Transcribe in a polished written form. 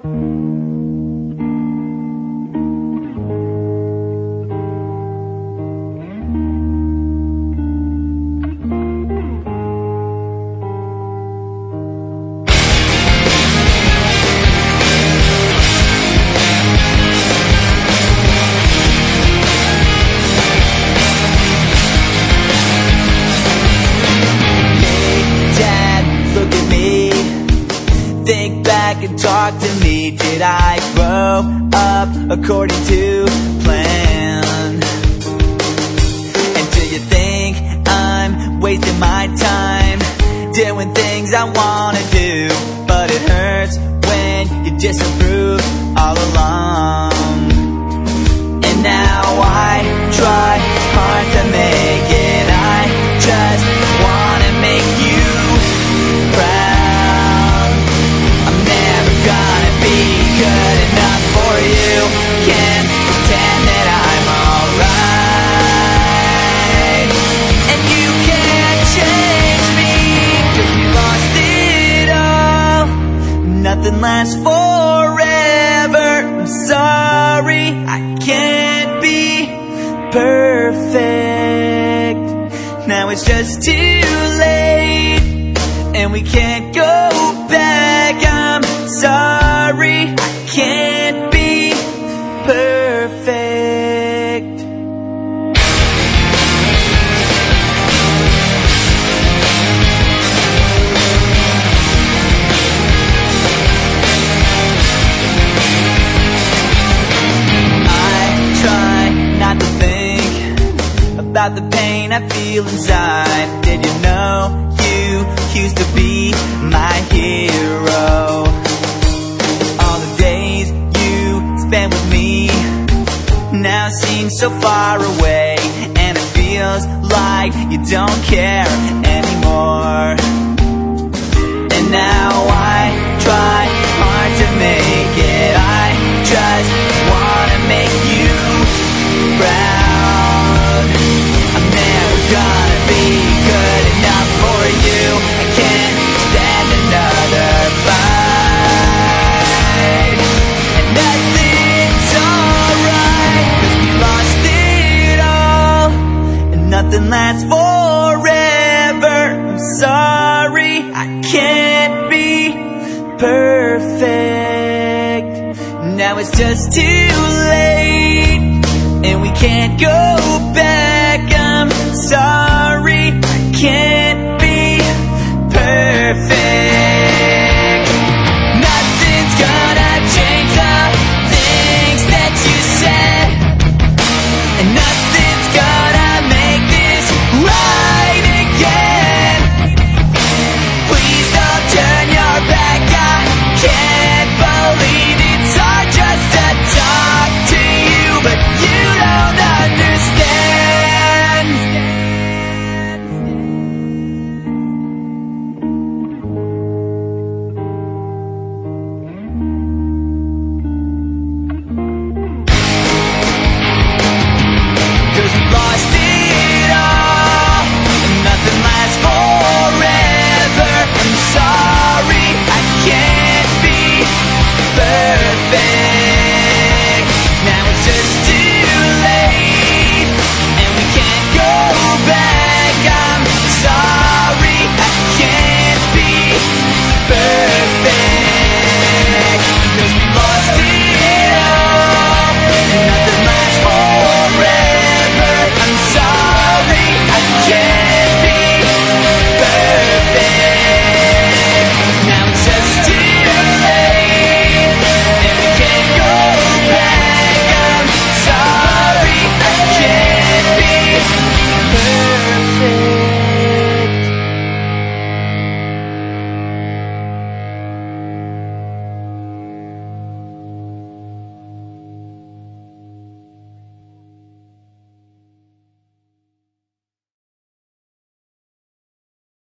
Think back and talk to me. Did I grow up according to plan? And do you think I'm wasting my time doing things I wanna do? But it hurts when you disapprove all along. And now I try hard to make it. I just wanna make you proud. Good enough for you. Can't pretend that I'm alright. And you can't change me, 'cause we lost it all. Nothing lasts forever. I'm sorry, I can't be perfect. Now it's just too late, and we can't go back. I'm sorry, I can't be perfect. I try not to think about the pain I feel inside. Did you know you used to be my hero? Spent with me now seems so far away, and it feels like you don't care anymore. And now I try hard to make it. I just wanna make you proud. I'm never gonna be good enough for you. I can't stand another fight. And nothing's alright, 'cause we lost it all. And nothing lasts forever. I'm sorry, I can't be perfect. Now it's just too late, and we can't go back. I'm sorry, I can't